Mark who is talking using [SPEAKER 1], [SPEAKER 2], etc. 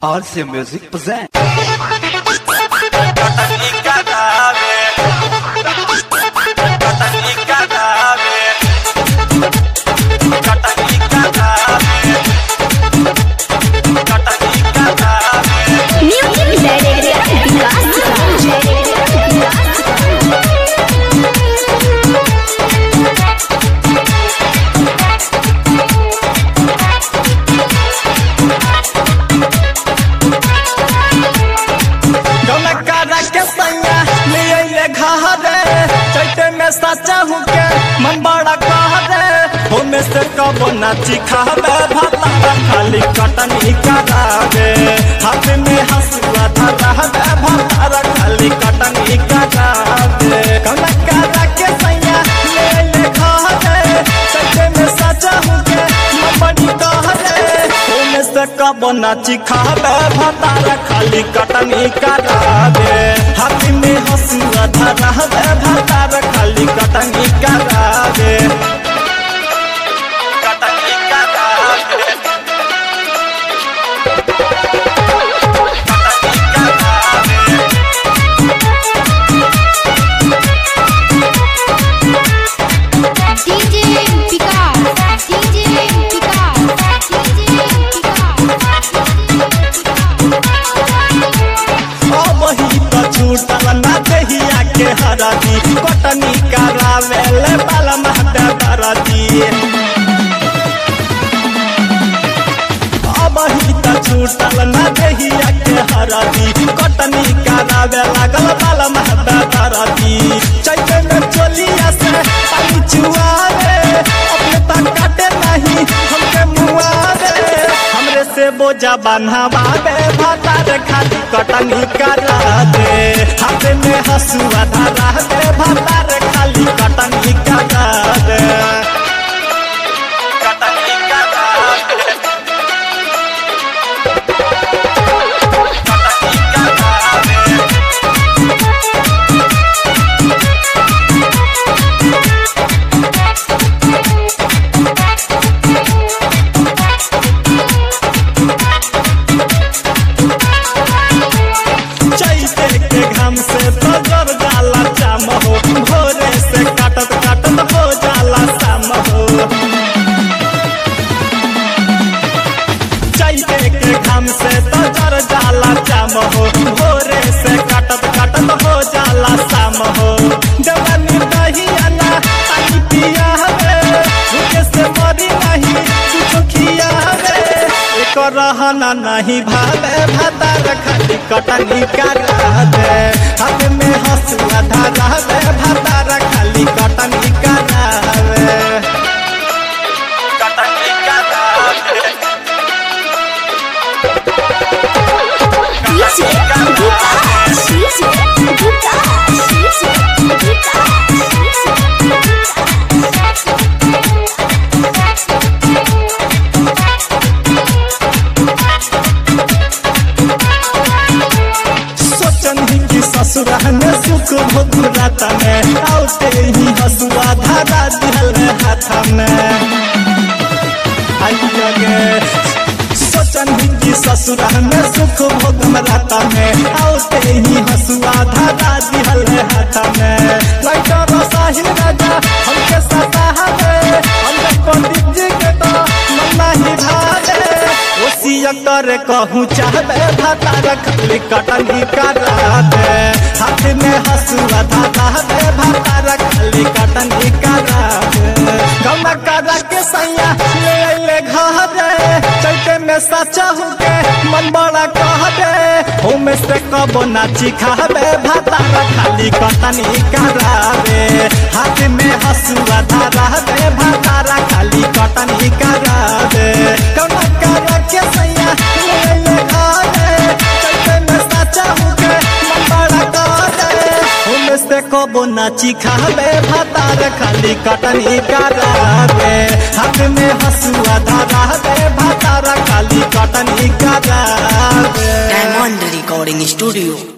[SPEAKER 1] RC Music present.
[SPEAKER 2] सच्चा हूँ के मन बड़ा कह दे हो में से कबो नाची खावे भाता खाली कटनी करावे हाथ में हंसुआ धरावे भाता खाली कटनी करावे कौना करा के सैया ले ले खा दे सच्चे में सच्चा हूँ के मन बड़ी कह दे हो में से कबो नाची खावे भाता खाली कटनी करावे हाथ में हंसुआ धरावे भाता खाली कटनी करावे कटनी करावे छूटल ना दहिया के हरदी कटनी करावे ले बाल महता दरदी अब ही त छूटल ना दहिया के हरदी कटनी करावे लागल बाल महता दरदी चैते में चोलिया से पानी चुआवे अपने तक काटे नहीं हमके मुआवे हमरे से बोझा बन्हावे भातार खाली कटनी करा दे हाथ में हंसुआ धरा दे भातार खाली कटनी करा दे कटनी करा दे कटनी करा दे चैते के घाम से बजर जाला जाम हो भोरे से काटत काटत हो जाला शाम हो चैते के घाम से बजर जाला जाम हो भोरे से काटत काटत हो जाला शाम हो जवानी दहिया ना पानी पिया हवे भूखे से मरी नहीं कुछ खिया हवे एक रहना नहीं भावे भातार खाली कटनी करा दे हाथ में हंसुआ धरा दे भातार खाली कटनी करावे कटनी करावे ससुरा में सुख भोगुरात में आउते ही हसुआ धारा दिहल हाथ में आई लगे सोचन ही ससुरा में सुख भोगुरात में आउते ही हसुआ धारा दिहल हाथ में लाइटर साहिल राजा हमके सता है हम पंडित जी के तो मन्ना ही भावे ओसिया कर कहूँ चाहबे भातार खाली कटनी करा दे हाथ में हंसुआ धरा दे भातार खाली कटनी करा दे कौना करा के सैया ले ले घरे चैते में सच्चा हूँ के मन बड़ा कह दे हो में से कबो नाची खावे भातार खाली कटनी करावे हाथ में हंसुआ धरा दे भातार खाली कटनी करा दे कौना करा के सैया ले ले घरे चैते में सच्चा हूँ के मन बड़ा कह दे हो में से कबो नाची खावे भातार खाली कटनी करा दे हाथ में हंसुआ धरा दे भातार खाली कटनी करा दे
[SPEAKER 3] डायमंड रिकॉर्डिंग स्टूडियो।